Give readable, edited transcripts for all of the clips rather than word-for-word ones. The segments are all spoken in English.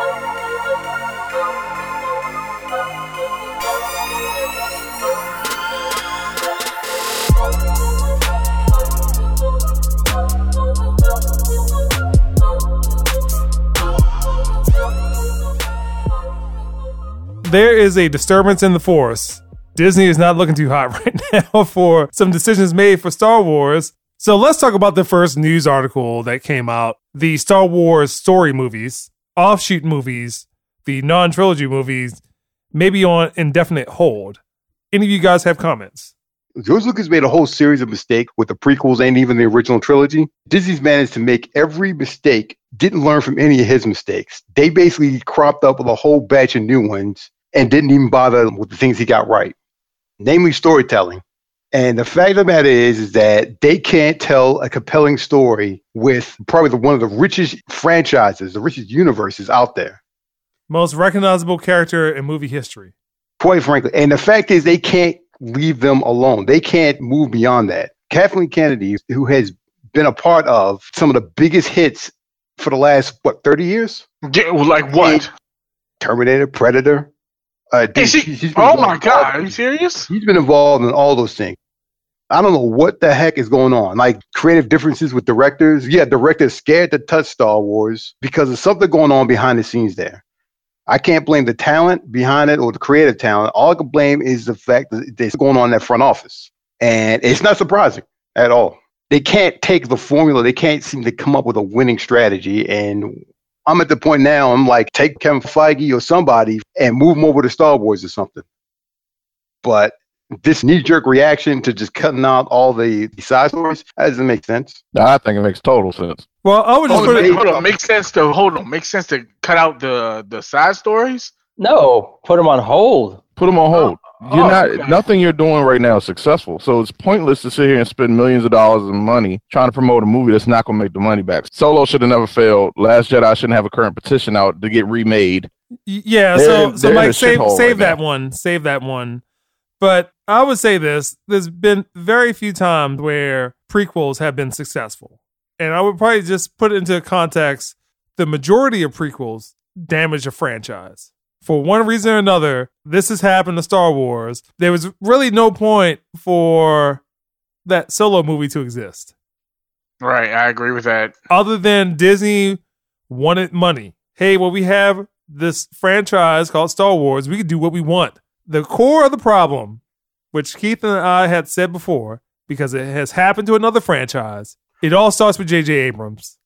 There is a disturbance in the force. Disney is not looking too hot right now for some decisions made for Star Wars. So let's talk about the first news article that came out. The Star Wars story movies, offshoot movies, the non-trilogy movies, maybe on indefinite hold. Any of you guys have comments? George Lucas made a whole series of mistakes with the prequels and even the original trilogy. Disney's managed to make every mistake, didn't learn from any of his mistakes. They basically cropped up with a whole batch of new ones and didn't even bother with the things he got right, namely storytelling. And the fact of the matter is that they can't tell a compelling story with probably one of the richest franchises, the richest universes out there. Most recognizable character in movie history. Quite frankly. And the fact is they can't leave them alone. They can't move beyond that. Kathleen Kennedy, who has been a part of some of the biggest hits for the last, 30 years? Yeah, like what? Terminator, Predator. Oh my God, are you serious? He's been involved in all those things. I don't know what the heck is going on. Like creative differences with directors. Yeah, directors scared to touch Star Wars because there's something going on behind the scenes there. I can't blame the talent behind it or the creative talent. All I can blame is the fact that it's going on in that front office. And it's not surprising at all. They can't take the formula. They can't seem to come up with a winning strategy. And I'm at the point now, I'm like, take Kevin Feige or somebody and move them over to Star Wars or something. But this knee-jerk reaction to just cutting out all the side stories, that doesn't make sense. No, I think it makes total sense. Well, I would just makes sense to cut out the side stories? No, put them on hold. Put them on hold. Nothing you're doing right now is successful. So it's pointless to sit here and spend millions of dollars of money trying to promote a movie that's not going to make the money back. Solo should have never failed. Last Jedi shouldn't have a current petition out to get remade. Yeah, so Mike, save that one. Save that one. But I would say this. There's been very few times where prequels have been successful. And I would probably just put it into context. The majority of prequels damage a franchise. For one reason or another, this has happened to Star Wars. There was really no point for that Solo movie to exist. Right, I agree with that. Other than Disney wanted money. Hey, well, we have this franchise called Star Wars. We can do what we want. The core of the problem, which Keith and I had said before, because it has happened to another franchise, it all starts with J.J. Abrams.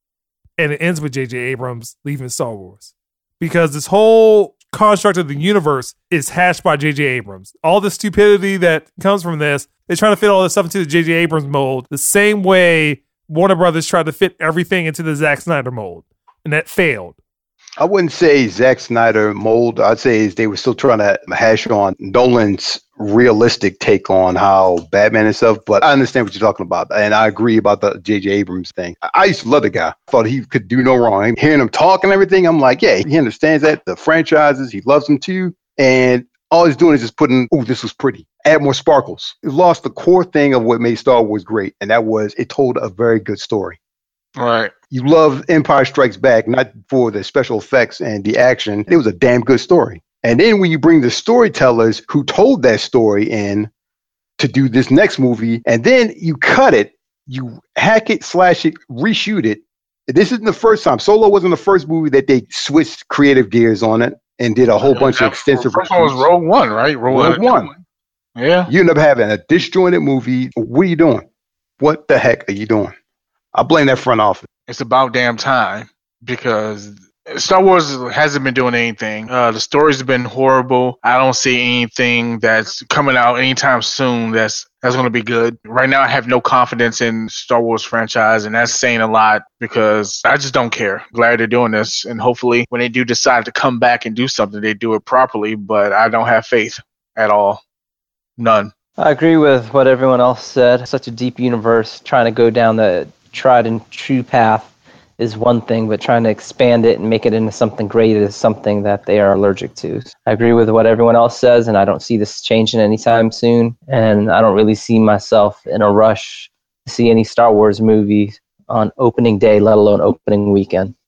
And it ends with J.J. Abrams leaving Star Wars. Because this whole construct of the universe is hatched by J.J. Abrams. All the stupidity that comes from this, they're trying to fit all this stuff into the J.J. Abrams mold the same way Warner Brothers tried to fit everything into the Zack Snyder mold. And that failed. I wouldn't say Zack Snyder mold. I'd say they were still trying to hash on Nolan's realistic take on how Batman and stuff. But I understand what you're talking about. And I agree about the J.J. Abrams thing. I used to love the guy. I thought he could do no wrong. Hearing him talk and everything, I'm like, yeah, he understands that. The franchises, he loves them too. And all he's doing is just putting, this was pretty. Add more sparkles. It lost the core thing of what made Star Wars great. And that was it told a very good story. Right. You love Empire Strikes Back, not for the special effects and the action. It was a damn good story. And then when you bring the storytellers who told that story in to do this next movie, and then you cut it, you hack it, slash it, reshoot it. This isn't the first time. Solo wasn't the first movie that they switched creative gears on it and did a whole bunch of extensive. The first one was Rogue One, right? Rogue One. Yeah. You end up having a disjointed movie. What are you doing? What the heck are you doing? I blame that front office. It's about damn time because Star Wars hasn't been doing anything. The stories have been horrible. I don't see anything that's coming out anytime soon that's going to be good. Right now, I have no confidence in Star Wars franchise, and that's saying a lot because I just don't care. Glad they're doing this, and hopefully when they do decide to come back and do something, they do it properly, but I don't have faith at all. None. I agree with what everyone else said. Such a deep universe, trying to go down the tried and true path is one thing, but trying to expand it and make it into something great is something that they are allergic to. I agree with what everyone else says, and I don't see this changing anytime soon. And I don't really see myself in a rush to see any Star Wars movies on opening day, let alone opening weekend.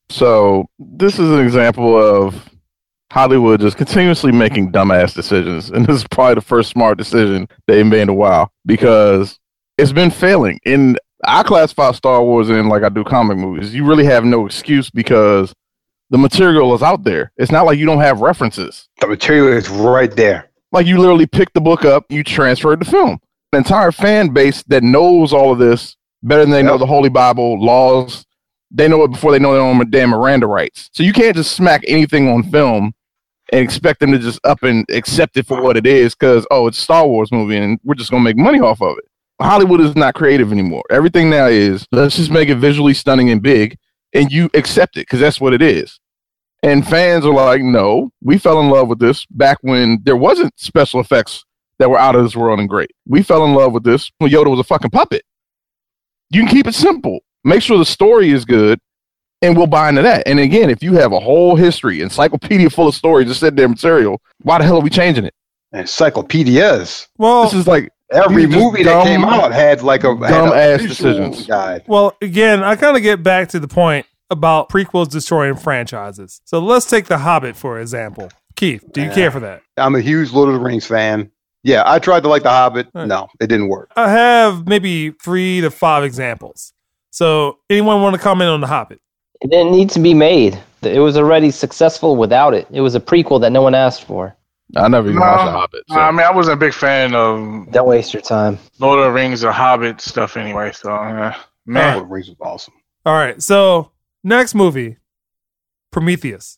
So this is an example of Hollywood just continuously making dumbass decisions. And this is probably the first smart decision they've made in a while because it's been failing. And I classify Star Wars in like I do comic movies. You really have no excuse because the material is out there. It's not like you don't have references. The material is right there. Like you literally pick the book up, you transfer it to film. An entire fan base that knows all of this better than they know the Holy Bible, laws. They know it before they know their own damn Miranda rights. So you can't just smack anything on film and expect them to just up and accept it for what it is because, oh, it's a Star Wars movie and we're just going to make money off of it. Hollywood is not creative anymore. Everything now is, let's just make it visually stunning and big and you accept it because that's what it is. And fans are like, no, we fell in love with this back when there wasn't special effects that were out of this world and great. We fell in love with this when Yoda was a fucking puppet. You can keep it simple. Make sure the story is good, and we'll buy into that. And again, if you have a whole history, encyclopedia full of stories, just said their material, why the hell are we changing it? Encyclopedias. Well, this is like every movie that came out had like a dumb-ass decisions. Guide. Well, again, I kind of get back to the point about prequels destroying franchises. So let's take The Hobbit, for example. Keith, do you care for that? I'm a huge Lord of the Rings fan. Yeah, I tried to like The Hobbit. Right. No, it didn't work. I have maybe 3 to 5 examples. So anyone want to comment on The Hobbit? It didn't need to be made. It was already successful without it. It was a prequel that no one asked for. I never even watched The Hobbit. So. I mean, I wasn't a big fan of... Don't waste your time. Lord of the Rings or Hobbit stuff anyway, so... man. Lord of the Rings was awesome. All right, so next movie, Prometheus.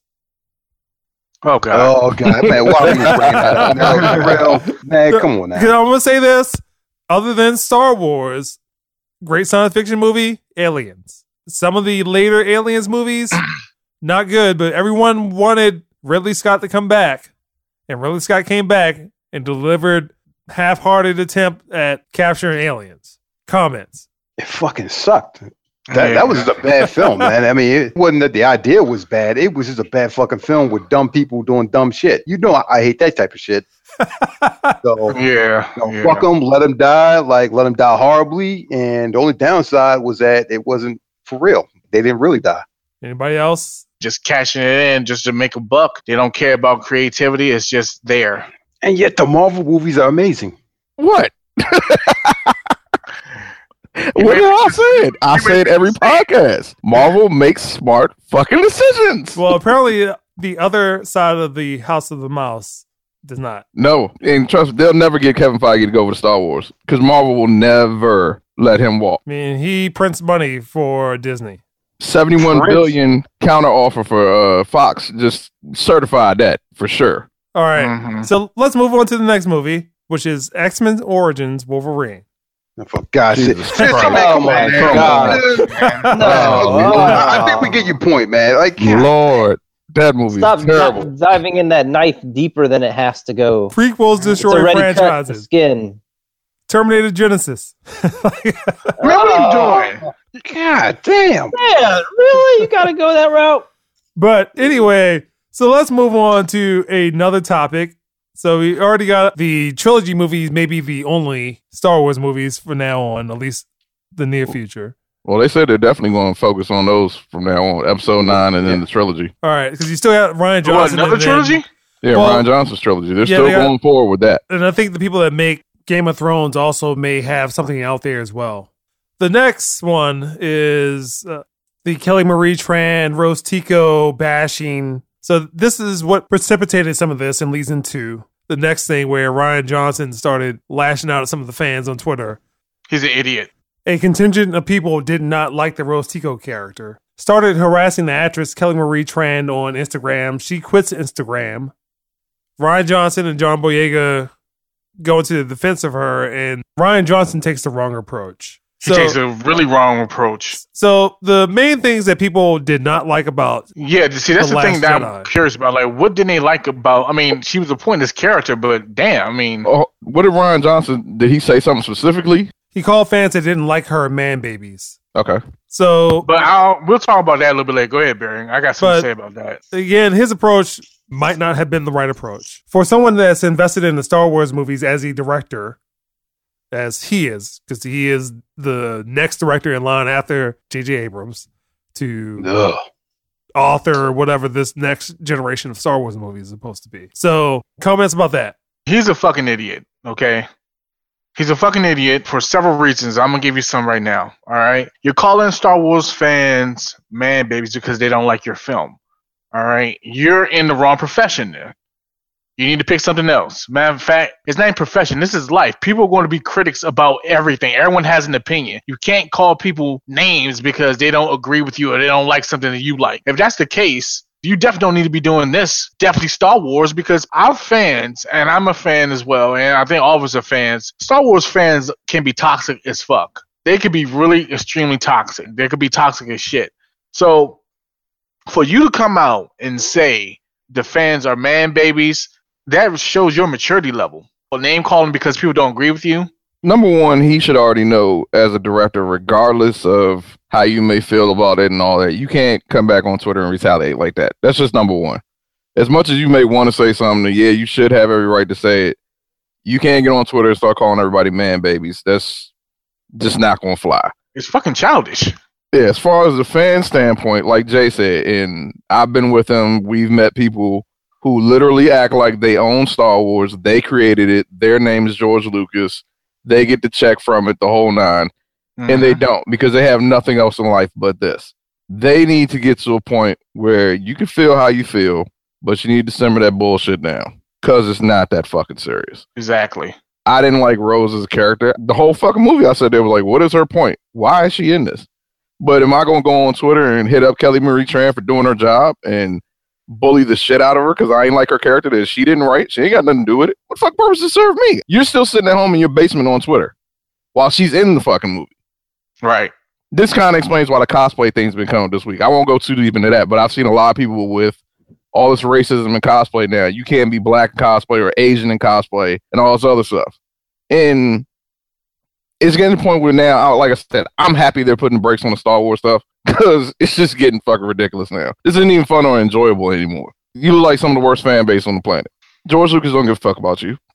Oh, God. Oh, God. Man, why would you bring that up? Man, come on now. Because I'm going to say this. Other than Star Wars, great science fiction movie, Aliens. Some of the later Aliens movies, not good, but everyone wanted Ridley Scott to come back. And Ridley Scott came back and delivered half-hearted attempt at capturing aliens. Comments. It fucking sucked. That was just a bad film, man. I mean, it wasn't that the idea was bad. It was just a bad fucking film with dumb people doing dumb shit. You know, I hate that type of shit. So, fuck them, let them die, let them die horribly. And the only downside was that it wasn't for real. They didn't really die. Anybody else? Just cashing it in just to make a buck. They don't care about creativity. It's just there. And yet the Marvel movies are amazing. What? What did I say? I say it every podcast. Marvel makes smart fucking decisions. Well, apparently the other side of the House of the Mouse does not. No, and trust me, they'll never get Kevin Feige to go over to Star Wars because Marvel will never let him walk. I mean, he prints money for Disney. 71 billion counter offer for Fox. Just certified that for sure. All right. So let's move on to the next movie, which is X-Men Origins Wolverine. For God's sake. Come on. I think we get your point, man. Like, Lord, that movie is terrible. Stop diving in that knife deeper than it has to go. Prequels destroy franchises. Skin. Terminator Genesis. What are you doing? God damn. Yeah, really? You got to go that route? But anyway, so let's move on to another topic. So we already got the trilogy movies, maybe the only Star Wars movies from now on, at least the near future. Well, they said they're definitely going to focus on those from now on, episode 9 and then the trilogy. All right, because you still got Rian Johnson. Another trilogy? Yeah, Rian Johnson's trilogy. They're still going forward with that. And I think the people that make Game of Thrones also may have something out there as well. The next one is the Kelly Marie Tran, Rose Tico bashing. So this is what precipitated some of this and leads into the next thing where Rian Johnson started lashing out at some of the fans on Twitter. He's an idiot. A contingent of people did not like the Rose Tico character. Started harassing the actress Kelly Marie Tran on Instagram. She quits Instagram. Rian Johnson and John Boyega go into the defense of her, and Rian Johnson takes the wrong approach. He takes a really wrong approach. So the main things that people did not like about see, that's the thing that I'm curious about. Like, what didn't they like about? I mean, she was a pointless character, but damn, I mean, what did Rian Johnson? Did he say something specifically? He called fans that didn't like her man babies. Okay. So, but we'll talk about that a little bit later. Go ahead, Barry. I got something to say about that. Again, his approach might not have been the right approach for someone that's invested in the Star Wars movies as a director. As he is, because he is the next director in line after J.J. Abrams to author or whatever this next generation of Star Wars movies is supposed to be. So, comments about that? He's a fucking idiot, okay? He's a fucking idiot for several reasons. I'm going to give you some right now, all right? You're calling Star Wars fans man babies because they don't like your film, all right? You're in the wrong profession there. You need to pick something else. Matter of fact, it's not even profession. This is life. People are going to be critics about everything. Everyone has an opinion. You can't call people names because they don't agree with you or they don't like something that you like. If that's the case, you definitely don't need to be doing this. Definitely Star Wars, because our fans, and I'm a fan as well, and I think all of us are fans, Star Wars fans can be toxic as fuck. They could be really extremely toxic. They could be toxic as shit. So for you to come out and say the fans are man babies, that shows your maturity level. Or name calling because people don't agree with you. Number one, he should already know as a director, regardless of how you may feel about it and all that, you can't come back on Twitter and retaliate like that. That's just number one. As much as you may want to say something, yeah, you should have every right to say it. You can't get on Twitter and start calling everybody man babies. That's just not going to fly. It's fucking childish. Yeah, as far as the fan standpoint, like Jay said, and I've been with him, we've met people who literally act like they own Star Wars. They created it. Their name is George Lucas. They get the check from it, the whole nine. Mm-hmm. And they don't, because they have nothing else in life but this. They need to get to a point where you can feel how you feel, but you need to simmer that bullshit down, because it's not that fucking serious. Exactly. I didn't like Rose as a character. The whole fucking movie, I said, they were like, what is her point? Why is she in this? But am I going to go on Twitter and hit up Kelly Marie Tran for doing her job and bully the shit out of her because I ain't like her character that she didn't write? She ain't got nothing to do with it. What the fuck purpose does it serve me? You're still sitting at home in your basement on Twitter while she's in the fucking movie. Right. This kind of explains why the cosplay thing's been coming this week. I won't go too deep into that, but I've seen a lot of people with all this racism in cosplay now. You can't be black in cosplay or Asian in cosplay and all this other stuff. And it's getting to the point where now, like I said, I'm happy they're putting brakes on the Star Wars stuff, because it's just getting fucking ridiculous now. This isn't even fun or enjoyable anymore. You look like some of the worst fan base on the planet. George Lucas don't give a fuck about you.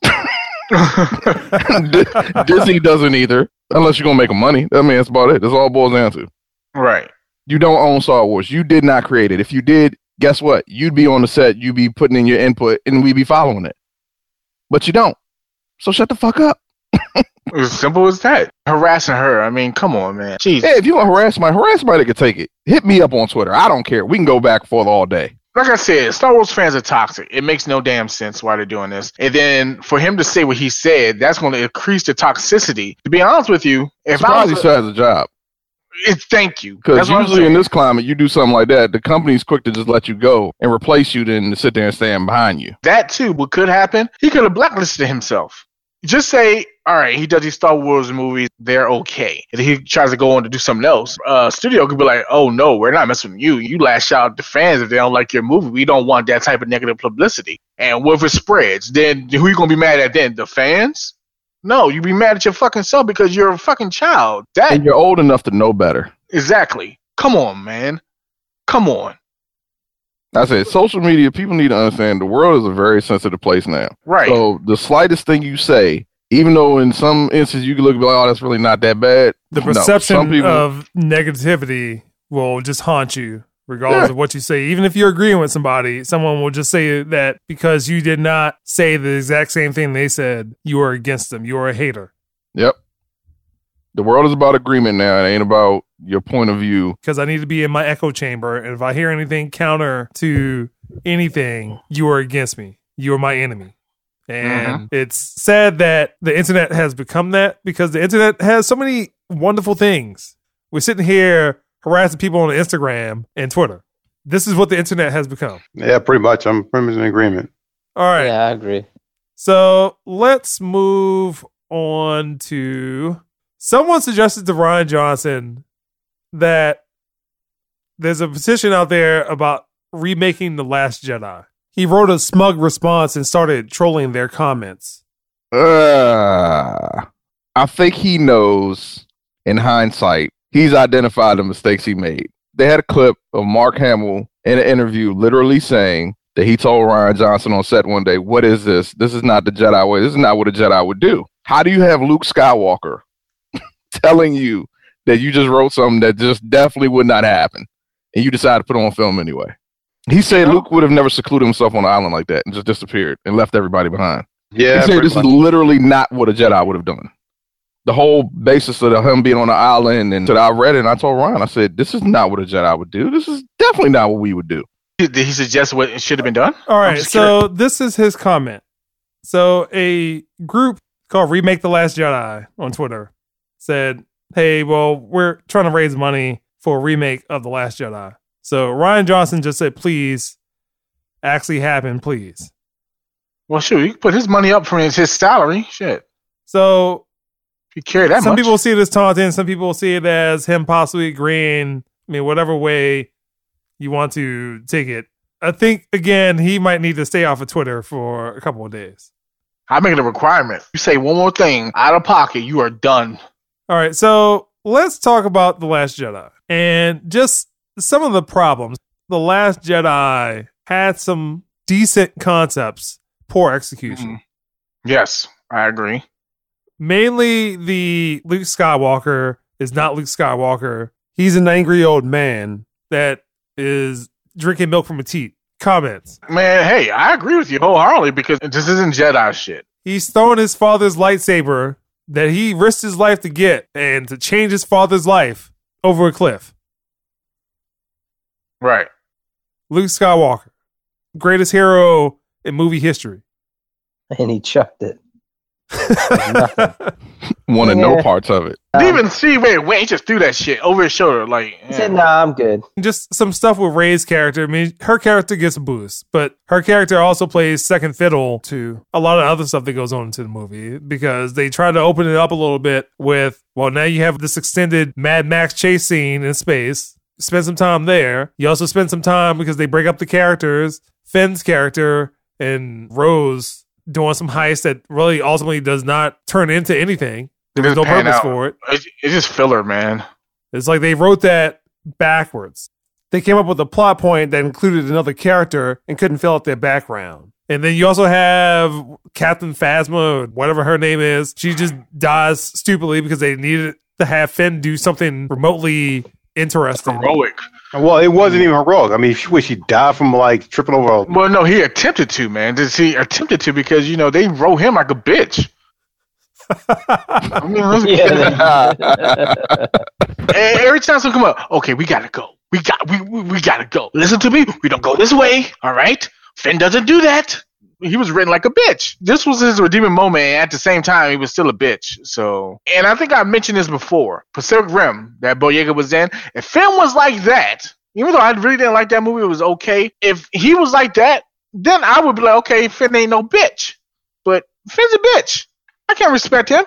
Disney doesn't either, unless you're going to make them money. I mean, that's about it. That's all it boils down to. Right. You don't own Star Wars. You did not create it. If you did, guess what? You'd be on the set. You'd be putting in your input, and we'd be following it. But you don't. So shut the fuck up. As simple as that. Harassing her. I mean, come on, man. Jeez. Hey, if you want to harass somebody that can take it. Hit me up on Twitter. I don't care. We can go back and forth all day. Like I said, Star Wars fans are toxic. It makes no damn sense why they're doing this. And then for him to say what he said, that's going to increase the toxicity. To be honest with you, if I was he still has a job. Thank you. Because usually in this climate, you do something like that, the company's quick to just let you go and replace you than to sit there and stand behind you. That too, what could happen, he could have blacklisted himself. Just say, all right, he does these Star Wars movies, they're okay. And he tries to go on to do something else. Studio could be like, oh no, we're not messing with you. You lash out at the fans if they don't like your movie. We don't want that type of negative publicity. And what if it spreads? Then who you going to be mad at then? The fans? No, you be mad at your fucking self because you're a fucking child. And you're old enough to know better. Exactly. Come on, man. Come on. I said, social media, people need to understand the world is a very sensitive place now. Right. So the slightest thing you say, even though in some instances you can look and be like, oh, that's really not that bad. The perception of negativity will just haunt you regardless of what you say. Even if you're agreeing with somebody, someone will just say that because you did not say the exact same thing they said, you are against them. You are a hater. Yep. The world is about agreement now. It ain't about your point of view. Because I need to be in my echo chamber. And if I hear anything counter to anything, you are against me. You are my enemy. And it's sad that the internet has become that, because the internet has so many wonderful things. We're sitting here harassing people on Instagram and Twitter. This is what the internet has become. Yeah, pretty much. I'm pretty much in agreement. All right. Yeah, I agree. So let's move on to... Someone suggested to Rian Johnson that there's a petition out there about remaking The Last Jedi. He wrote a smug response and started trolling their comments. I think he knows, in hindsight, he's identified the mistakes he made. They had a clip of Mark Hamill in an interview literally saying that he told Rian Johnson on set one day, what is this? This is not the Jedi way. This is not what a Jedi would do. How do you have Luke Skywalker telling you that you just wrote something that just definitely would not happen? and you decide to put it on film anyway. He said Luke would have never secluded himself on an island like that and just disappeared and left everybody behind. Yeah, he said this is literally not what a Jedi would have done. The whole basis of him being on the island, and I read it and I told Ryan, I said, this is not what a Jedi would do. This is definitely not what we would do. Did he suggest what should have been done? All right, so this is his comment. So a group called Remake the Last Jedi on Twitter said, hey, well, we're trying to raise money for a remake of The Last Jedi. So Ryan Johnson just said, please, actually happen, please. Well, sure, you can put his money up from his salary. Shit. So if you care that some much. people see it as taunting. Some people see it as him possibly agreeing. I mean, whatever way you want to take it. I think, again, he might need to stay off of Twitter for a couple of days. I make it a requirement. You say one more thing out of pocket, you are done. All right, so let's talk about The Last Jedi and just some of the problems. The Last Jedi had some decent concepts, poor execution. Yes, I agree. Mainly the Luke Skywalker is not Luke Skywalker. He's an angry old man that is drinking milk from a teat. Comments. Man, hey, I agree with you wholeheartedly because this isn't Jedi shit. He's throwing his father's lightsaber that he risked his life to get and to change his father's life over a cliff. Right. Luke Skywalker, greatest hero in movie history. And he chucked it. Wanted no parts of it. Didn't even see where he just threw that shit over his shoulder. Like, he said, nah, I'm good. Just some stuff with Rey's character. I mean, her character gets a boost, but her character also plays second fiddle to a lot of other stuff that goes on into the movie because they try to open it up a little bit with, well, now you have this extended Mad Max chase scene in space. Spend some time there. You also spend some time because they break up the characters. Finn's character and Rose doing some heist that really ultimately does not turn into anything. There's no purpose for it. It's just filler, man. It's like they wrote that backwards. They came up with a plot point that included another character and couldn't fill out their background. And then you also have Captain Phasma, or whatever her name is. She just dies stupidly because they needed to have Finn do something remotely interesting. Heroic. Well, it wasn't even heroic. I mean, she died from like tripping over. Well, no, he attempted to, man. He attempted to because, you know, they wrote him like a bitch. I mean, every time something come up, okay, we gotta go. We gotta go. Listen to me. We don't go this way. All right. Finn doesn't do that. He was written like a bitch. This was his redeeming moment, and at the same time, he was still a bitch. So, and I think I mentioned this before. Pacific Rim that Boyega was in. If Finn was like that, even though I really didn't like that movie, it was okay. If he was like that, then I would be like, okay, Finn ain't no bitch. But Finn's a bitch. I can't respect him.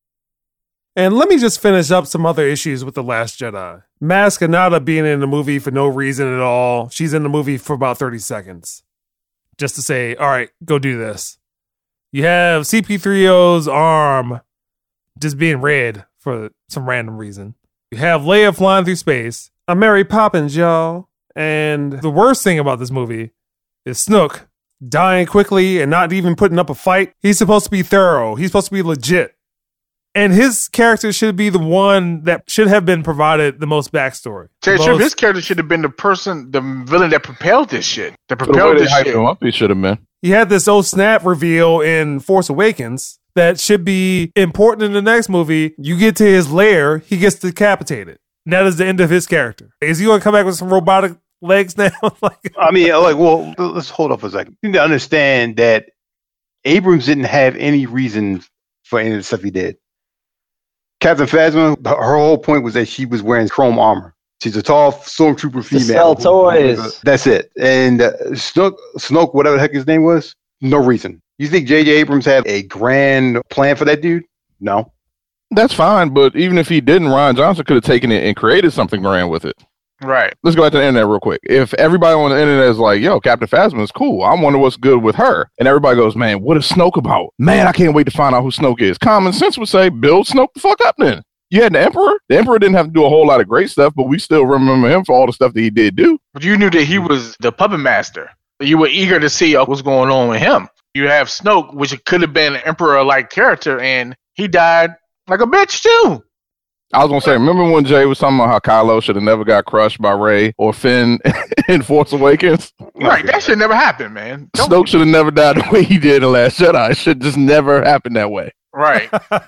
And let me just finish up some other issues with The Last Jedi. Maz Kanata being in the movie for no reason at all. She's in the movie for about 30 seconds. Just to say, all right, go do this. You have CP3O's arm just being red for some random reason. You have Leia flying through space. I'm Mary Poppins, y'all. And the worst thing about this movie is Snoke dying quickly and not even putting up a fight. He's supposed to be thorough. He's supposed to be legit. And his character should be the one that should have been provided the most backstory. His character should have been the villain that propelled this shit. That propelled this shit. Him up, he should have been. He had this old snap reveal in Force Awakens that should be important in the next movie. You get to his lair, he gets decapitated. And that is the end of his character. Is he going to come back with some robotic legs now? I mean, well, let's hold up for a second. You need to understand that Abrams didn't have any reason for any of the stuff he did. Captain Phasma, her whole point was that she was wearing chrome armor. She's a tall stormtrooper female. To sell toys. That's it. And Snoke, whatever the heck his name was, no reason. You think J.J. Abrams had a grand plan for that dude? No. That's fine, but even if he didn't, Ryan Johnson could have taken it and created something grand with it. Right. Let's go back to the internet real quick. If everybody on the internet is like, yo, Captain Phasma is cool, I wonder what's good with her. And everybody goes, man, what is Snoke about? Man, I can't wait to find out who Snoke is. Common sense would say, build Snoke the fuck up then. You had the Emperor. The Emperor didn't have to do a whole lot of great stuff, but we still remember him for all the stuff that he did do. But you knew that he was the puppet master. You were eager to see what's going on with him. You have Snoke, which could have been an Emperor-like character, and he died like a bitch too. I was gonna say, remember when Jay was talking about how Kylo should have never got crushed by Rey or Finn in Force Awakens? Right, that should never happen, man. Snoke should have never died the way he did in Last Jedi. It should just never happen that way. Right.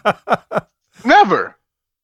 Never.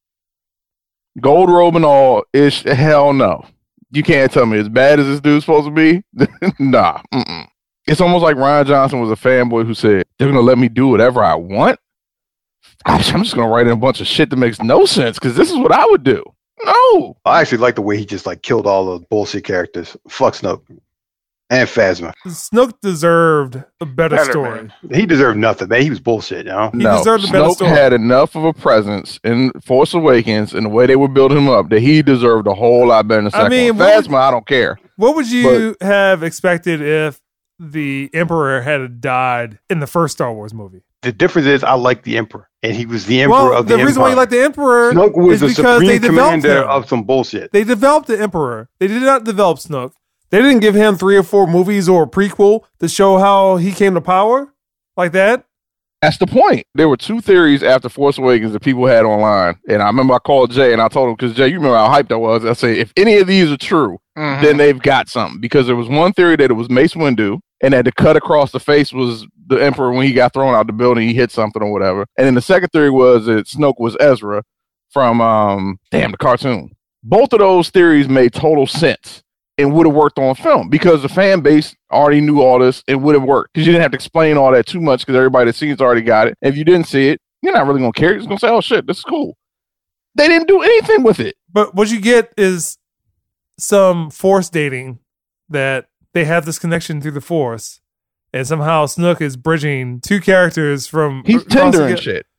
Gold robe and all, ish, hell no. You can't tell me as bad as this dude's supposed to be. Nah. Mm-mm. It's almost like Rian Johnson was a fanboy who said, they're gonna let me do whatever I want? Gosh, I'm just going to write in a bunch of shit that makes no sense because this is what I would do. No. I actually like the way he just like killed all the bullshit characters. Fuck Snoke and Phasma. Snoke deserved a better story. Man. He deserved nothing, man. He was bullshit, you know? He deserved a better Snoke story. had enough of a presence in Force Awakens and the way they were building him up that he deserved a whole lot better than the second one. Phasma, I don't care. What would you have expected if the Emperor had died in the first Star Wars movie? The difference is I like the Emperor, and he was the Emperor of the Empire. The reason why you like the Emperor Snoke was is the because they supreme developed commander him. of some bullshit. They developed the Emperor. They did not develop Snoke. They didn't give him 3 or 4 movies or a prequel to show how he came to power like that. That's the point. There were 2 theories after Force Awakens that people had online. And I remember I called Jay and I told him, because Jay, you remember how hyped I was. I said, if any of these are true, then they've got something. Because there was one theory that it was Mace Windu and that the cut across the face was the Emperor when he got thrown out the building, he hit something or whatever. And then the second theory was that Snoke was Ezra from, the cartoon. Both of those theories made total sense and would have worked on film because the fan base already knew all this. It would have worked because you didn't have to explain all that too much because everybody that sees already got it. And if you didn't see it, you're not really going to care. You're just going to say, oh shit, this is cool. They didn't do anything with it. But what you get is some Force dating that they have this connection through the Force. And somehow Snook is bridging 2 characters from... He's Tinder and shit.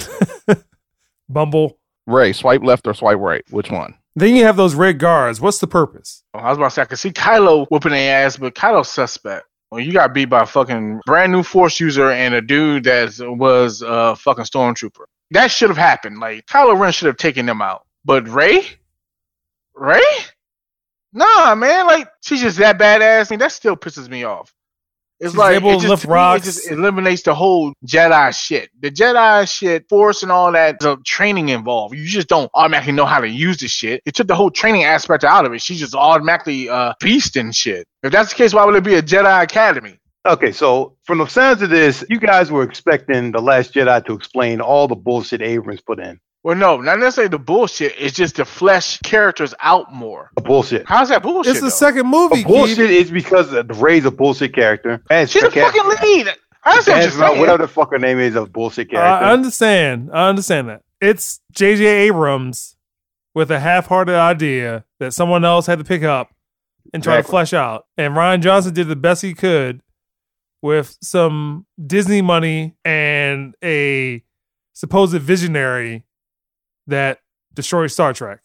Bumble. Rey, swipe left or swipe right? Which one? Then you have those red guards. What's the purpose? I was about to say, I could see Kylo whooping their ass, but Kylo's suspect. Well, you got beat by a fucking brand new Force user and a dude that was a fucking stormtrooper. That should have happened. Like, Kylo Ren should have taken them out. But Rey? Nah, man. Like, she's just that badass. I mean, that still pisses me off. It's She's like able it to lift just, rocks. it just eliminates the whole Jedi shit. The Jedi shit, Force and all that, the training involved. You just don't automatically know how to use the shit. It took the whole training aspect out of it. She's just automatically beast and shit. If that's the case, why would it be a Jedi Academy? Okay, so from the sounds of this, you guys were expecting The Last Jedi to explain all the bullshit Abrams put in. Well, no, not necessarily the bullshit. It's just to flesh characters out more. The bullshit. How's that bullshit? It's the second movie. The bullshit is because Rey's a bullshit character. She's a fucking lead. I understand what you're saying. Whatever the fuck her name is, a bullshit character. I understand that. It's J.J. Abrams with a half-hearted idea that someone else had to pick up and try to flesh out. And Rian Johnson did the best he could with some Disney money and a supposed visionary that destroys Star Trek.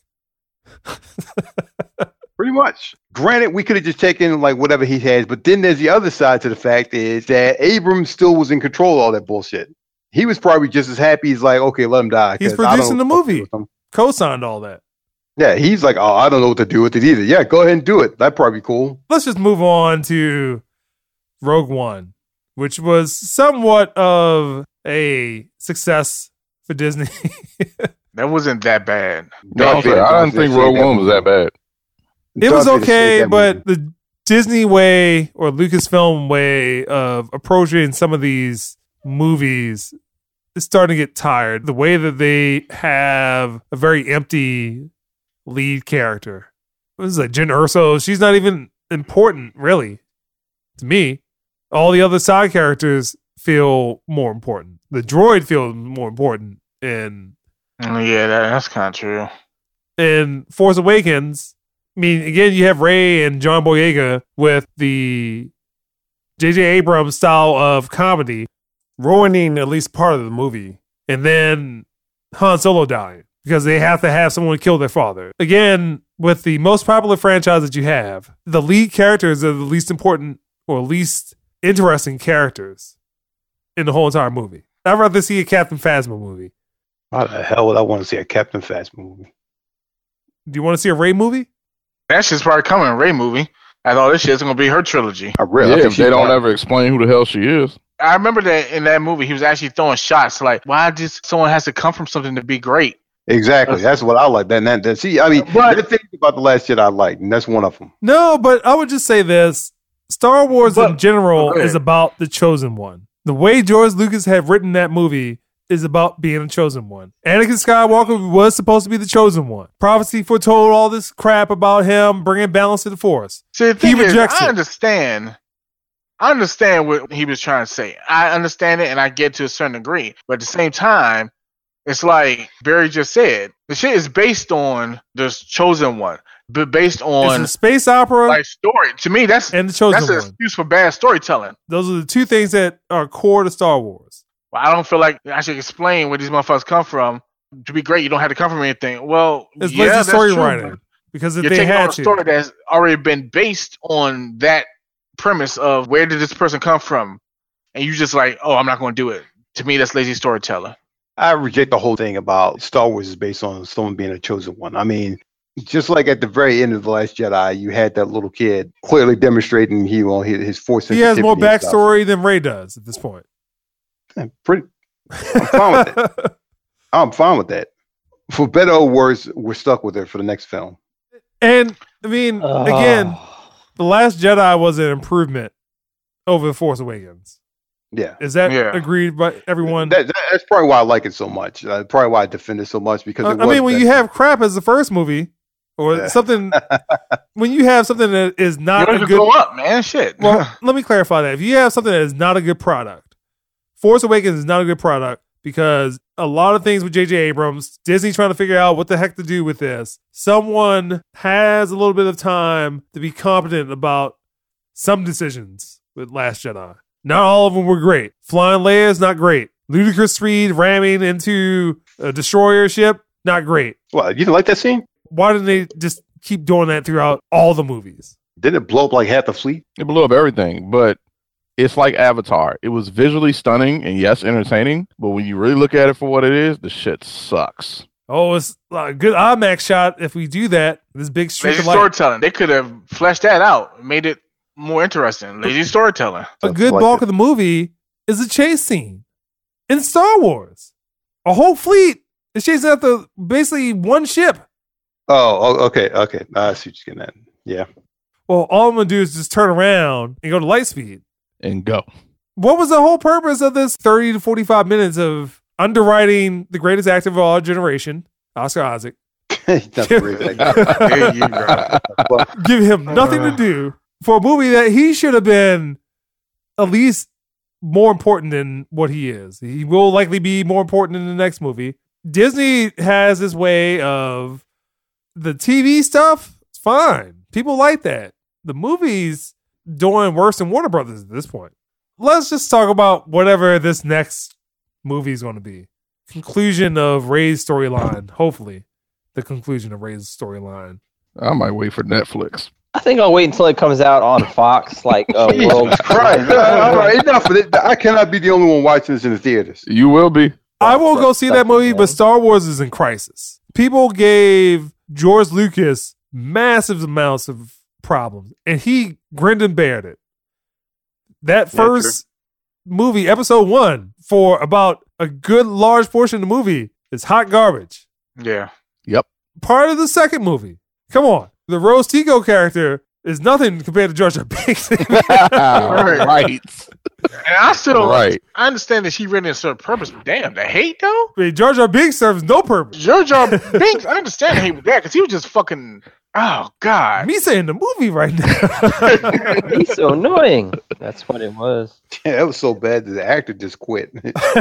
Pretty much. Granted, we could have just taken like whatever he has, but then there's the other side to the fact is that Abrams still was in control of all that bullshit. He was probably just as happy. He's like, okay, let him die. He's producing the movie. Co-signed all that. Yeah, he's like, oh, I don't know what to do with it either. Yeah, go ahead and do it. That'd probably be cool. Let's just move on to Rogue One, which was somewhat of a success for Disney. That wasn't that bad. I didn't think Rogue One was that bad. It was okay, but the Disney way or Lucasfilm way of approaching some of these movies is starting to get tired. The way that they have a very empty lead character. What is that? Jyn Erso? She's not even important, really, to me. All the other side characters feel more important. The droid feels more important in... Yeah, that's kind of true. In Force Awakens, I mean, again, you have Rey and John Boyega with the J.J. Abrams style of comedy ruining at least part of the movie. And then Han Solo dying because they have to have someone kill their father. Again, with the most popular franchise that you have, the lead characters are the least important or least interesting characters in the whole entire movie. I'd rather see a Captain Phasma movie. Why the hell would I want to see a Captain Phasma movie? Do you want to see a Rey movie? That shit's probably coming, a Rey movie. I thought this shit's going to be her trilogy. If they don't ever explain who the hell she is. I remember that in that movie, he was actually throwing shots like, why just someone has to come from something to be great? Exactly. That's what I like. See, I mean, But- the things about The Last Jedi I like, and that's one of them. No, but I would just say this. Star Wars in general go ahead. is about the chosen one. The way George Lucas had written that movie is about being a chosen one. Anakin Skywalker was supposed to be the chosen one. Prophecy foretold all this crap about him bringing balance to the Force. See, the thing is, rejects I it. understand what he was trying to say. I understand it, and I get to a certain degree. But at the same time, it's like Barry just said, the shit is based on the chosen one, but based on It's a space opera like story. To me, that's and the chosen an one. excuse for bad storytelling. Those are the two things that are core to Star Wars. Well, I don't feel like I should explain where these motherfuckers come from. To be great, you don't have to come from anything. Well, It's yeah, lazy that's story true, writing. but Because if You're they taking on had a to. story that's already been based on that premise of where did this person come from, and you just like, oh, I'm not going to do it. To me, that's lazy storytelling. I reject the whole thing about Star Wars is based on someone being a chosen one. I mean, just like at the very end of The Last Jedi, you had that little kid clearly demonstrating his force He has more sensitivity and stuff. backstory than Ray does at this point. I'm fine with that. I'm fine with that. For better or worse, we're stuck with it for the next film. And I mean, again, The Last Jedi was an improvement over The Force Awakens. Yeah. Is that Yeah. agreed by everyone? That's probably why I like it so much. Probably why I defend it so much because I mean, when you have crap as the first movie or Yeah. something, when you have something that is not You a can good. go up, man. Shit. Well, let me clarify that. If you have something that is not a good product, Force Awakens is not a good product because a lot of things with J.J. Abrams, Disney trying to figure out what the heck to do with this. Someone has a little bit of time to be competent about some decisions with Last Jedi. Not all of them were great. Flying Leia is not great. Ludicrous speed ramming into a destroyer ship, not great. Well, you didn't like that scene? Why didn't they just keep doing that throughout all the movies? Didn't it blow up like half the fleet? It blew up everything, but it's like Avatar. It was visually stunning and yes, entertaining, but when you really look at it for what it is, the shit sucks. Oh, it's a good IMAX shot if we do that. This big streak Lazy of light. storytelling. They could have fleshed that out, made it more interesting. Lazy storytelling. A good Like bulk it. of the movie is a chase scene in Star Wars. A whole fleet is chasing after basically one ship. Okay. I see what you're getting at. Yeah. Well, all I'm going to do is just turn around and go to light speed. And go. What was the whole purpose of this 30 to 45 minutes of underwriting the greatest actor of our generation, Oscar Isaac? Nothing really. There you go. Give him nothing to do for a movie that he should have been at least more important than what he is. He will likely be more important in the next movie. Disney has this way of the TV stuff. It's fine. People like that. The movies doing worse than Warner Brothers at this point. Let's just talk about whatever this next movie is going to be. Conclusion of Rey's storyline. Hopefully, the conclusion of Rey's storyline. I might wait for Netflix. I think I'll wait until it comes out on Fox, like World. Christ. All right, enough of it. I cannot be the only one watching this in the theaters. You will be. I will go see that movie, but Star Wars is in crisis. People gave George Lucas massive amounts of problems, and he grinned and bared it. That first movie, episode 1, for about a good large portion of the movie, is hot garbage. Yeah. Part of the second movie, come on, the Rose Tico character is nothing compared to Jar Jar Binks. Right. And I still Right. I understand that she written it a certain purpose, but damn, the hate though? I mean, Jar Jar Binks serves no purpose. Jar Jar Binks, I understand the hate with that because he was just fucking, oh, God. Me saying the movie right now. He's so annoying. That's what it was. Yeah, that was so bad that the actor just quit.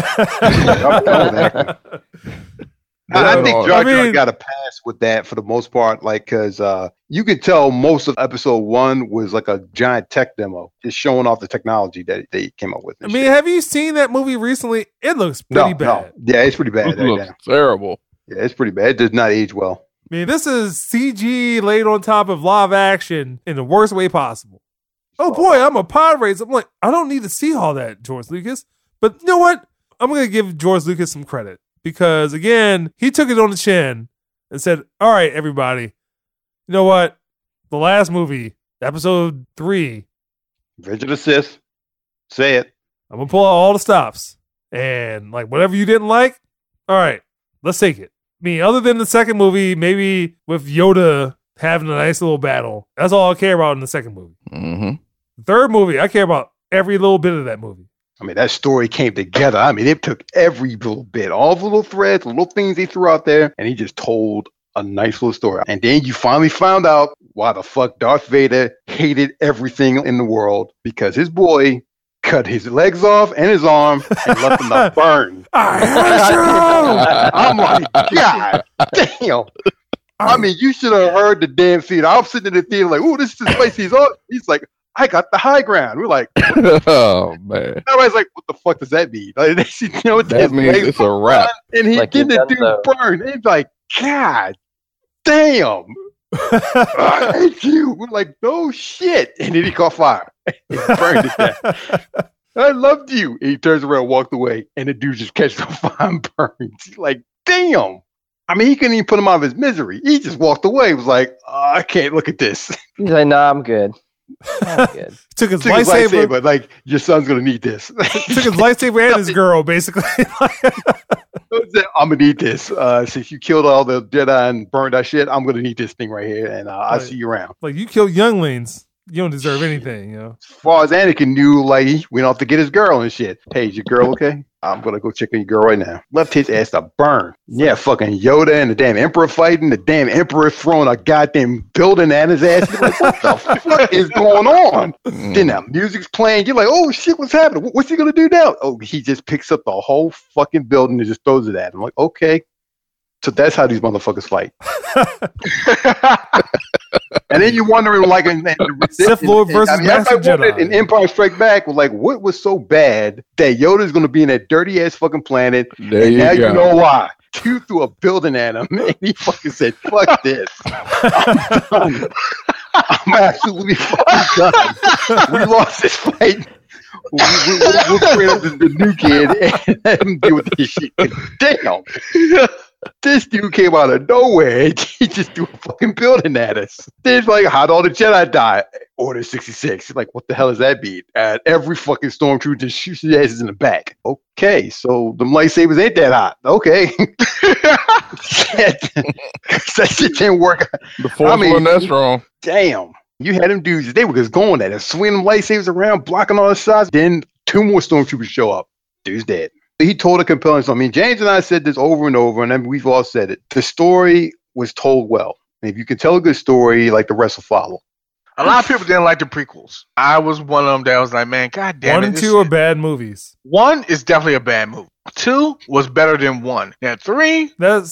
I think Jar Jar got a pass with that for the most part, like because you could tell most of episode 1 was like a giant tech demo, just showing off the technology that they came up with. I mean, have you seen that movie recently? It looks pretty bad. Yeah, it's pretty bad. It looks terrible. Yeah, it's pretty bad. It does not age well. I mean, this is CG laid on top of live action in the worst way possible. Oh boy, I'm a pod racer. I'm like, I don't need to see all that, George Lucas. But you know what? I'm going to give George Lucas some credit because, again, he took it on the chin and said, all right, everybody, you know what? The last movie, episode 3, Revenge of the Sith. Say it. I'm going to pull out all the stops. And, like, whatever you didn't like, all right, let's take it. mean, other than the second movie, maybe with Yoda having a nice little battle. That's all I care about in the second movie. Mm-hmm. The third movie, I care about every little bit of that movie. I mean, that story came together. I mean, it took every little bit, all the little threads, the little things he threw out there, and he just told a nice little story. And then you finally found out why the fuck Darth Vader hated everything in the world, because his boy cut his legs off and his arm and left him to burn. I'm like, God damn. I mean, you should have heard the damn theater. I was sitting in the theater like, ooh, this is the place he's on. He's like, I got the high ground. We're like, oh, man. Everybody's like, what the fuck does that mean? Like, that means it's a wrap. And he like, didn't do burn. It's like, God damn. I hate you. We're like, no shit. And then he caught fire. He burned it down. I loved you. And he turns around, walked away, and the dude just catches on fire and burns. He's like, damn. I mean, he couldn't even put him out of his misery. He just walked away. He was like, I can't look at this. He's like, nah, I'm good. I'm good. Took his lightsaber. Like, your son's going to need this. Took his lightsaber and his girl, basically. I'm going to need this. Since you killed all the Jedi and burned that shit, I'm going to need this thing right here, and I'll see you around. Like, you killed younglings. You don't deserve anything, you know. As far as Anakin knew, like, he went off to get his girl and shit. Hey, is your girl okay? I'm going to go check on your girl right now. Left his ass to burn. Yeah, fucking Yoda and the damn Emperor fighting. The damn Emperor throwing a goddamn building at his ass. You're like, what the fuck is going on? Then that music's playing. You're like, oh shit, what's happening? What's he going to do now? Oh, he just picks up the whole fucking building and just throws it at him. I'm like, okay. So that's how these motherfuckers fight. And then you're wondering, like, Sith Lord versus Master Jedi. In Empire Strikes Back, was like, what was so bad that Yoda's going to be in that dirty ass fucking planet? And now you know why. You threw a building at him, and he fucking said, "Fuck this, I'm done. I'm absolutely fucking done. We lost this fight. We'll create up the new kid and let him deal with this shit." Damn. This dude came out of nowhere and he just threw a fucking building at us. Then like, how'd all the Jedi die? Order 66. Like, what the hell does that mean? And every fucking stormtrooper just shoots his asses in the back. Okay, so the lightsabers ain't that hot. Okay. Shit. That shit didn't work. The fourth one, that's wrong. Damn. You had them dudes, they were just going at it, swinging them lightsabers around, blocking all the shots. Then 2 more stormtroopers show up. Dude's dead. He told a compelling story. I mean, James and I said this over and over, and we've all said it. The story was told well. And if you can tell a good story, like, the rest will follow. A lot of people didn't like the prequels. I was one of them that was like, man, god damn it. 1 and 2 are bad movies. 1 is definitely a bad movie. 2 was better than 1. Now 3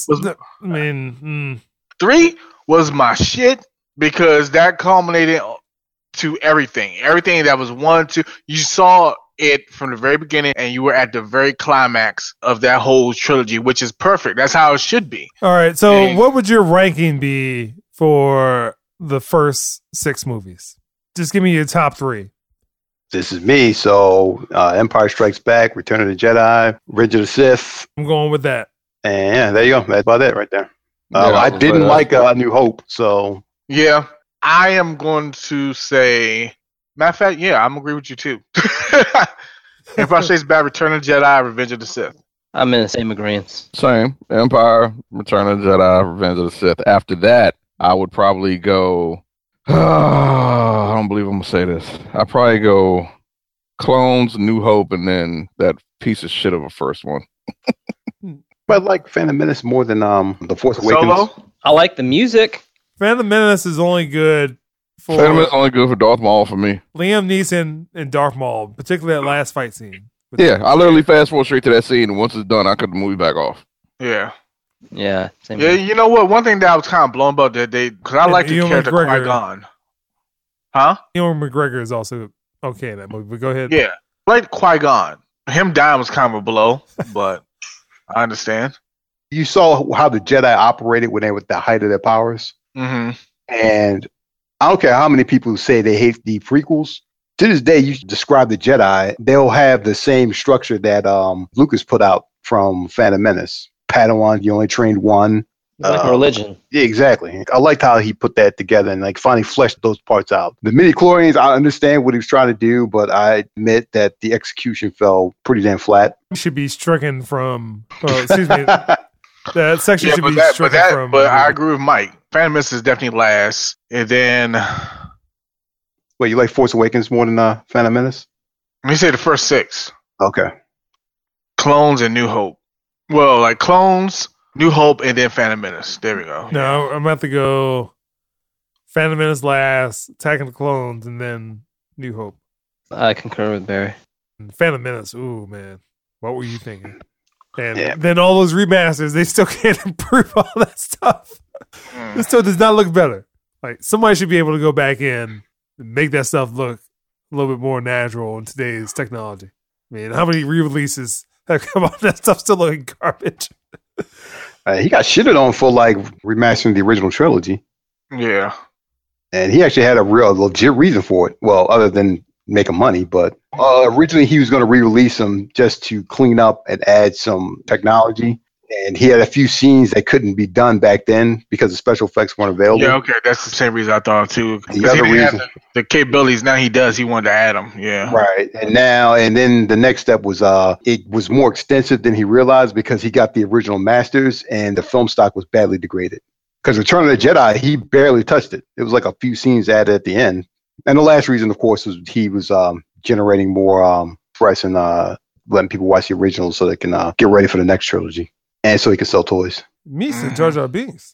3 was my shit because that culminated to everything. Everything that was 1, 2. You saw it from the very beginning, and you were at the very climax of that whole trilogy, which is perfect. That's how it should be. All right, so what would your ranking be for the first 6 movies? Just give me your top 3. This is me. So, Empire Strikes Back, Return of the Jedi, Revenge of the Sith. I'm going with that. And yeah, there you go. That's about it right there. I didn't like A New Hope, so. Yeah, I am going to say... Matter of fact, yeah, I'm agree with you too. Empire Strikes Back, Return of the Jedi, Revenge of the Sith. I'm in the same agreement. Same. Empire, Return of the Jedi, Revenge of the Sith. After that, I would probably go... I don't believe I'm going to say this. I'd probably go Clones, New Hope, and then that piece of shit of a first one. But I like Phantom Menace more than The Force Awakens. Solo? I like the music. Phantom Menace is only good for... Phantom Menace is only good for Darth Maul for me. Liam Neeson and Darth Maul, particularly that last fight scene. Yeah, I literally fast forward straight to that scene, and once it's done, I cut the movie back off. Yeah. Yeah. Same here. You know what? One thing that I was kind of blown about that day, because I like the character Qui-Gon. Huh? Ewan McGregor is also okay in that movie, but go ahead. Yeah. I like Qui-Gon. Him dying was kind of a blow, but I understand. You saw how the Jedi operated when they were at the height of their powers. Mm-hmm. And I don't care how many people say they hate the prequels. To this day, you describe the Jedi, they'll have the same structure that Lucas put out from Phantom Menace. Padawan, you only trained one. Like a religion. Yeah, exactly. I liked how he put that together and like finally fleshed those parts out. The midi-chlorians, I understand what he was trying to do, but I admit that the execution fell pretty damn flat. He should be stricken from, excuse me, That section should be stricken from. But I agree with Mike. Phantom Menace is definitely last, and then. Wait, you like Force Awakens more than Phantom Menace? Let me say the first 6. Okay. Clones and New Hope. Well, like Clones, New Hope, and then Phantom Menace. There we go. No, I'm about to go Phantom Menace last, Attack of the Clones, and then New Hope. I concur with Barry. Phantom Menace, ooh, man. What were you thinking? And then all those remasters, they still can't improve all that stuff. This still does not look better. Like, somebody should be able to go back in and make that stuff look a little bit more natural in today's technology. I mean, how many re-releases have come out? That stuff's still looking garbage. He got shitted on for like remastering the original trilogy. Yeah. And he actually had a real legit reason for it. Well, other than making money, but originally he was going to re-release them just to clean up and add some technology. And he had a few scenes that couldn't be done back then because the special effects weren't available. Yeah, okay, that's the same reason I thought too. The other reason, the capabilities now he does, he wanted to add them. Yeah, right. And then the next step was it was more extensive than he realized because he got the original masters and the film stock was badly degraded. Because Return of the Jedi, he barely touched it. It was like a few scenes added at the end. And the last reason, of course, was he was generating more press and letting people watch the original so they can get ready for the next trilogy. And so he can sell toys. Misa Jar Jar Binks.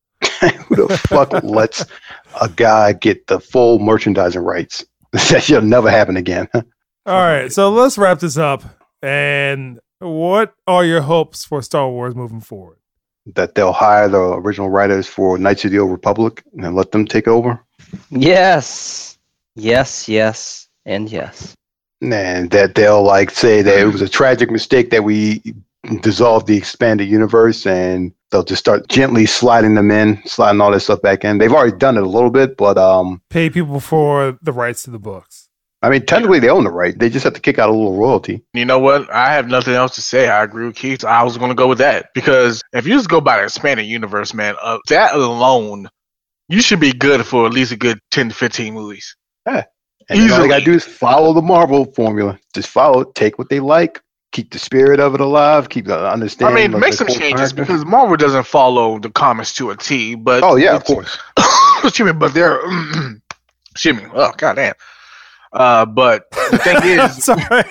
Who the fuck lets a guy get the full merchandising rights? That should never happen again. All right, so let's wrap this up. And what are your hopes for Star Wars moving forward? That they'll hire the original writers for Knights of the Old Republic and let them take over? Yes. Yes, yes, and yes. And that they'll like say that it was a tragic mistake that we dissolve the expanded universe, and they'll just start gently sliding all this stuff back in. They've already done it a little bit, but pay people for the rights to the books. I mean, technically they own the right. They just have to kick out a little royalty. You know what? I have nothing else to say. I agree with Keith. I was going to go with that because if you just go by the expanded universe, man, that alone, you should be good for at least a good 10 to 15 movies. Yeah. And all they got to do is follow the Marvel formula. Just follow it. Take what they like. Keep the spirit of it alive. Keep the understanding. I mean, make some changes because Marvel doesn't follow the comics to a T. But oh yeah, of course. Excuse me, but they're excuse me. Oh goddamn. But the thing is,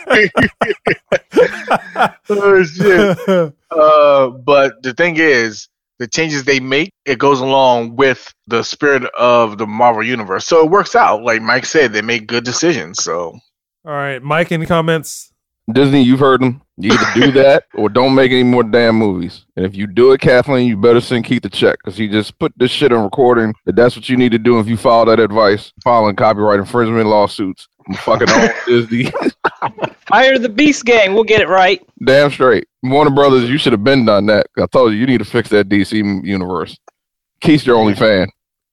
oh shit. But the thing is, the changes they make, it goes along with the spirit of the Marvel universe, so it works out. Like Mike said, they make good decisions. So, all right, Mike, any comments? Disney, you've heard them. You either do that or don't make any more damn movies. And if you do it, Kathleen, you better send Keith a check because he just put this shit on recording. That's what you need to do if you follow that advice. Filing copyright infringement lawsuits. I'm fucking on Disney. Hire the Beast Gang. We'll get it right. Damn straight. Warner Brothers, you should have been done that. I told you need to fix that DC universe. Keith's your only fan.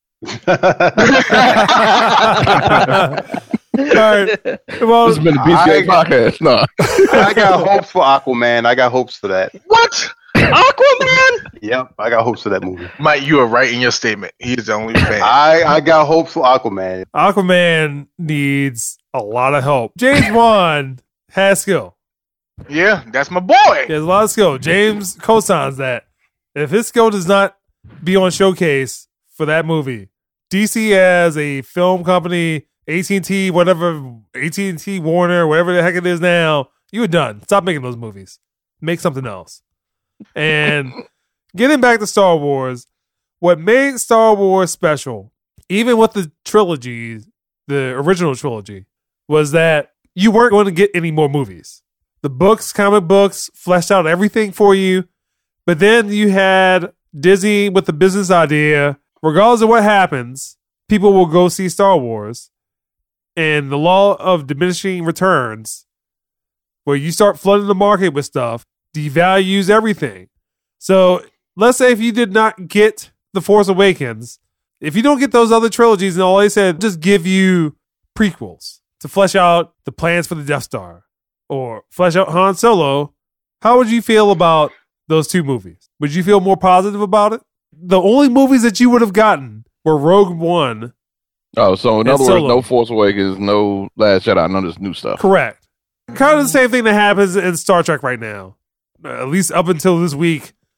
All right. Well, this has been the Beast Gang podcast. No. I got hopes for Aquaman. I got hopes for that. What? Aquaman? Yep, I got hopes for that movie. Mike, you are right in your statement. He is the only fan. I got hopes for Aquaman. Aquaman needs a lot of help. James Wan has skill. Yeah, that's my boy. He has a lot of skill. James co-signs that. If his skill does not be on showcase for that movie, DC as a film company, AT&T, whatever, AT&T, Warner, whatever the heck it is now, you were done. Stop making those movies. Make something else. And getting back to Star Wars, what made Star Wars special, even with the trilogy, the original trilogy, was that you weren't going to get any more movies. The books, comic books, fleshed out everything for you. But then you had Disney with the business idea. Regardless of what happens, people will go see Star Wars. And the law of diminishing returns, where you start flooding the market with stuff, devalues everything. So let's say if you did not get The Force Awakens, if you don't get those other trilogies and all they said, just give you prequels to flesh out the plans for the Death Star or flesh out Han Solo, how would you feel about those two movies? Would you feel more positive about it? The only movies that you would have gotten were Rogue One. Oh, so in other Solo. words, no Force Awakens, no Last Jedi, none of this new stuff. Correct. Kind of the same thing that happens in Star Trek right now. At least up until this week,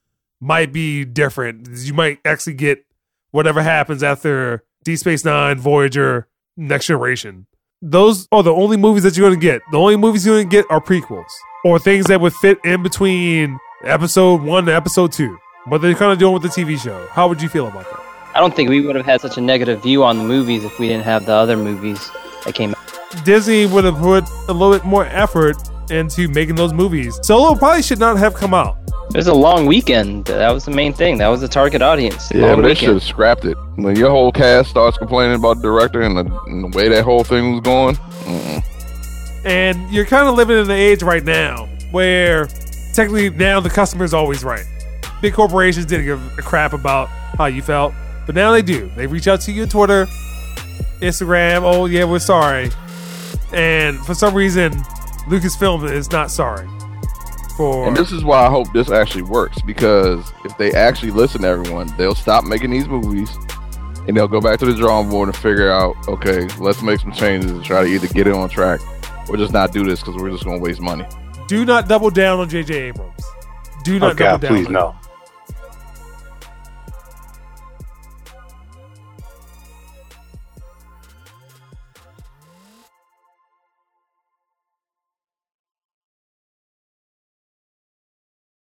might be different. You might actually get whatever happens after Deep Space Nine, Voyager, Next Generation. Those are the only movies that you're going to get. The only movies you're going to get are prequels or things that would fit in between episode 1 to episode 2. But they're kind of doing with the TV show. How would you feel about that? I don't think we would have had such a negative view on the movies if we didn't have the other movies that came out. Disney would have put a little bit more effort into making those movies. Solo probably should not have come out. It was a long weekend. That was the main thing. That was the target audience. Yeah, but they should have scrapped it. When your whole cast starts complaining about the director and the way that whole thing was going. And you're kind of living in an age right now where technically now the customer's always right. Big corporations didn't give a crap about how you felt, but now they do. They reach out to you on Twitter, Instagram, oh yeah, we're sorry. And for some reason, Lucasfilm is not sorry. And this is why I hope this actually works, because if they actually listen to everyone, they'll stop making these movies and they'll go back to the drawing board and figure out, okay, let's make some changes and try to either get it on track or just not do this because we're just going to waste money. Do not double down on J.J. Abrams. Do not double down. Please, no.